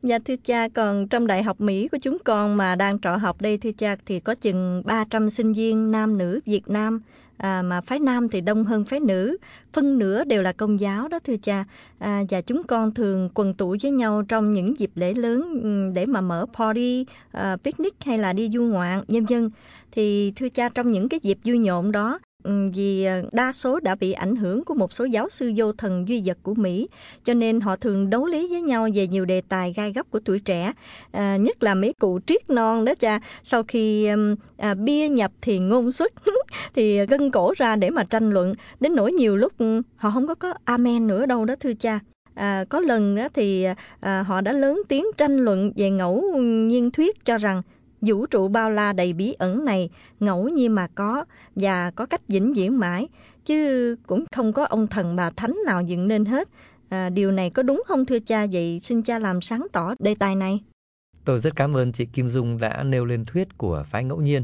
Dạ thưa cha, còn trong Đại học Mỹ của chúng con mà đang trọ học đây thưa cha, thì có chừng 300 sinh viên nam nữ Việt Nam, mà phái nam thì đông hơn phái nữ, phân nửa đều là Công giáo đó thưa cha. Và chúng con thường quần tụ với nhau trong những dịp lễ lớn để mà mở party, picnic hay là đi du ngoạn, vân vân. Thì thưa cha, trong những cái dịp vui nhộn đó, vì đa số đã bị ảnh hưởng của một số giáo sư vô thần duy vật của Mỹ, cho nên họ thường đấu lý với nhau về nhiều đề tài gai góc của tuổi trẻ, nhất là mấy cụ triết non đó cha. Sau khi bia nhập thì ngôn xuất thì gân cổ ra để mà tranh luận, đến nỗi nhiều lúc họ không có amen nữa đâu đó thưa cha. Có lần đó thì họ đã lớn tiếng tranh luận về ngẫu nhiên thuyết, cho rằng vũ trụ bao la đầy bí ẩn này ngẫu nhiên mà có và có cách vĩnh viễn mãi, chứ cũng không có ông thần bà thánh nào dựng nên hết. Điều này có đúng không thưa cha? Vậy xin cha làm sáng tỏ đề tài này. Tôi rất cảm ơn chị Kim Dung đã nêu lên thuyết của phái ngẫu nhiên.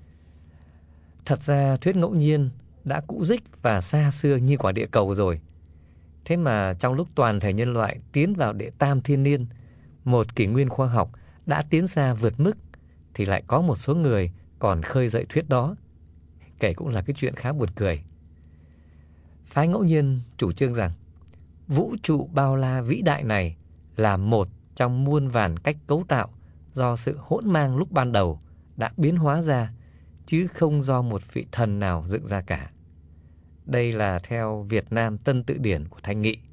Thật ra thuyết ngẫu nhiên đã cũ rích và xa xưa như quả địa cầu rồi. Thế mà trong lúc toàn thể nhân loại tiến vào đệ tam thiên niên, một kỷ nguyên khoa học đã tiến xa vượt mức, thì lại có một số người còn khơi dậy thuyết đó. Kể cũng là cái chuyện khá buồn cười. Phái ngẫu nhiên chủ trương rằng vũ trụ bao la vĩ đại này là một trong muôn vàn cách cấu tạo do sự hỗn mang lúc ban đầu đã biến hóa ra, chứ không do một vị thần nào dựng ra cả. Đây là theo Việt Nam Tân Tự Điển của Thanh Nghị.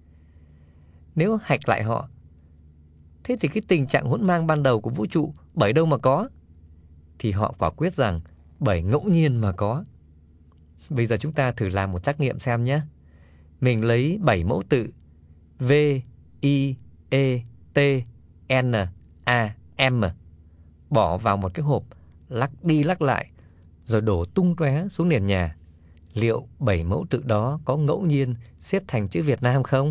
Nếu hạch lại họ, thế thì cái tình trạng hỗn mang ban đầu của vũ trụ bởi đâu mà có? Thì họ quả quyết rằng bởi ngẫu nhiên mà có. Bây giờ chúng ta thử làm một trắc nghiệm xem nhé. Mình lấy 7 mẫu tự V, I, E, T, N, A, M, bỏ vào một cái hộp, lắc đi lắc lại, rồi đổ tung tóe xuống nền nhà. Liệu 7 mẫu tự đó có ngẫu nhiên xếp thành chữ Việt Nam không?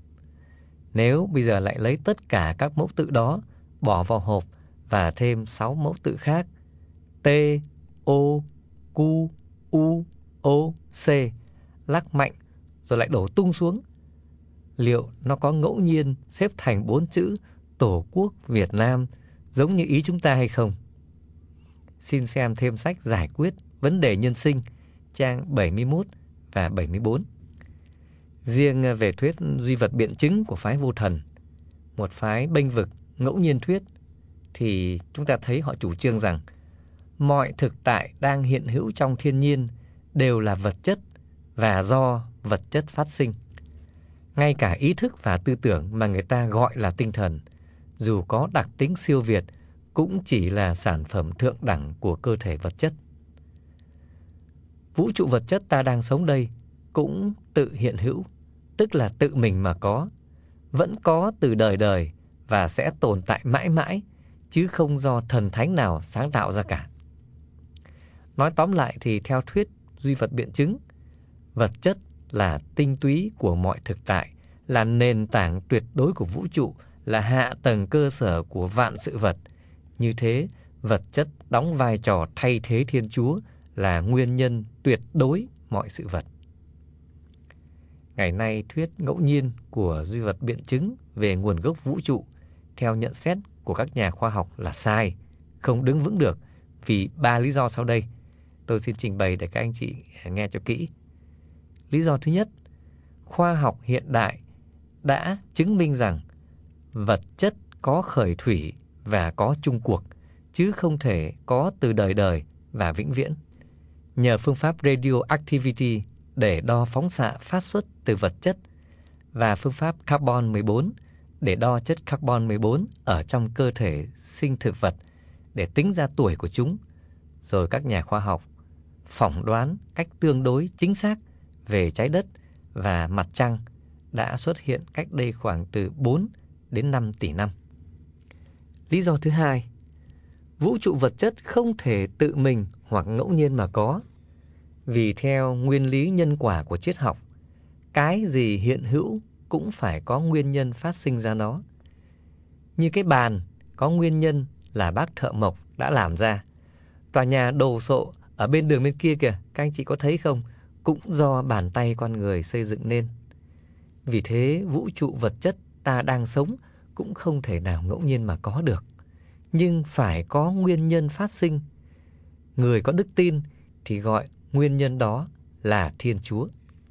Nếu bây giờ lại lấy tất cả các mẫu tự đó, bỏ vào hộp và thêm 6 mẫu tự khác, T, O, Q, U, O, C, lắc mạnh rồi lại đổ tung xuống, liệu nó có ngẫu nhiên xếp thành 4 chữ Tổ quốc Việt Nam giống như ý chúng ta hay không? Xin xem thêm sách giải quyết vấn đề nhân sinh trang 71 và 74. Riêng về thuyết duy vật biện chứng của phái vô thần, một phái bênh vực ngẫu nhiên thuyết, thì chúng ta thấy họ chủ trương rằng mọi thực tại đang hiện hữu trong thiên nhiên đều là vật chất và do vật chất phát sinh. Ngay cả ý thức và tư tưởng mà người ta gọi là tinh thần, dù có đặc tính siêu việt, cũng chỉ là sản phẩm thượng đẳng của cơ thể vật chất. Vũ trụ vật chất ta đang sống đây cũng tự hiện hữu, tức là tự mình mà có, vẫn có từ đời đời và sẽ tồn tại mãi mãi, chứ không do thần thánh nào sáng tạo ra cả. Nói tóm lại thì theo thuyết duy vật biện chứng, vật chất là tinh túy của mọi thực tại, là nền tảng tuyệt đối của vũ trụ, là hạ tầng cơ sở của vạn sự vật. Như thế, vật chất đóng vai trò thay thế Thiên Chúa, là nguyên nhân tuyệt đối mọi sự vật. Ngày nay, thuyết ngẫu nhiên của duy vật biện chứng về nguồn gốc vũ trụ, theo nhận xét của các nhà khoa học là sai, không đứng vững được, vì 3 lý do sau đây. Tôi xin trình bày để các anh chị nghe cho kỹ. Lý do thứ nhất, khoa học hiện đại đã chứng minh rằng vật chất có khởi thủy và có chung cuộc, chứ không thể có từ đời đời và vĩnh viễn. Nhờ phương pháp radioactivity để đo phóng xạ phát xuất từ vật chất và phương pháp carbon 14 để đo chất carbon 14 ở trong cơ thể sinh thực vật để tính ra tuổi của chúng, rồi các nhà khoa học phỏng đoán cách tương đối chính xác về trái đất và mặt trăng đã xuất hiện cách đây khoảng từ 4 đến 5 tỷ năm. Lý do thứ hai, vũ trụ vật chất không thể tự mình hoặc ngẫu nhiên mà có, vì theo nguyên lý nhân quả của triết học, cái gì hiện hữu cũng phải có nguyên nhân phát sinh ra nó. Như cái bàn có nguyên nhân là bác thợ mộc đã làm ra. Tòa nhà đồ sộ ở bên đường bên kia kìa, các anh chị có thấy không? Cũng do bàn tay con người xây dựng nên. Vì thế, vũ trụ vật chất ta đang sống cũng không thể nào ngẫu nhiên mà có được, nhưng phải có nguyên nhân phát sinh. Người có đức tin thì gọi nguyên nhân đó là Thiên Chúa.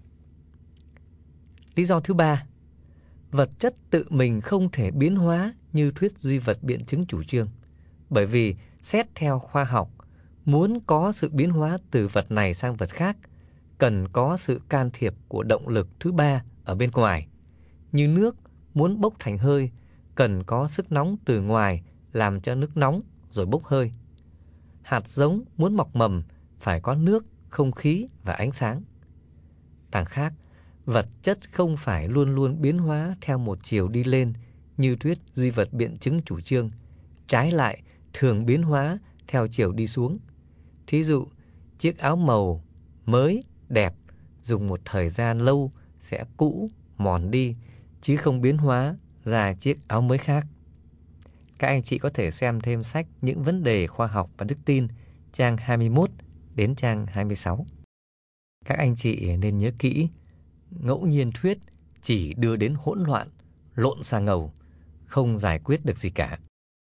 Lý do thứ ba, vật chất tự mình không thể biến hóa như thuyết duy vật biện chứng chủ trương. Bởi vì xét theo khoa học, muốn có sự biến hóa từ vật này sang vật khác, cần có sự can thiệp của động lực thứ ba ở bên ngoài. Như nước muốn bốc thành hơi, cần có sức nóng từ ngoài làm cho nước nóng rồi bốc hơi. Hạt giống muốn mọc mầm phải có nước, không khí và ánh sáng. Đằng khác, vật chất không phải luôn luôn biến hóa theo một chiều đi lên như thuyết duy vật biện chứng chủ trương. Trái lại, thường biến hóa theo chiều đi xuống. Thí dụ, chiếc áo màu mới, đẹp, dùng một thời gian lâu sẽ cũ, mòn đi, chứ không biến hóa ra chiếc áo mới khác. Các anh chị có thể xem thêm sách Những vấn đề khoa học và đức tin, trang 21 đến trang 26. Các anh chị nên nhớ kỹ, ngẫu nhiên thuyết chỉ đưa đến hỗn loạn, lộn xà ngầu, không giải quyết được gì cả.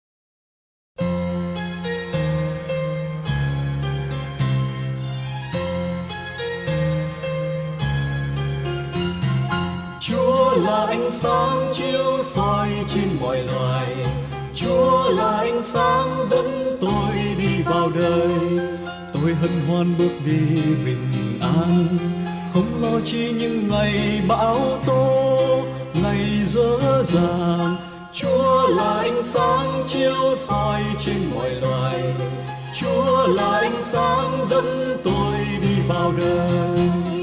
Chúa là ánh sáng chiếu soi trên mọi loài, Chúa là ánh sáng dẫn tôi đi vào đời. Tôi hân hoan bước đi bình an, không lo chi những ngày bão tố, ngày dở dàng. Chúa là ánh sáng chiếu soi trên mọi loài, Chúa là ánh sáng dẫn tôi đi vào đời.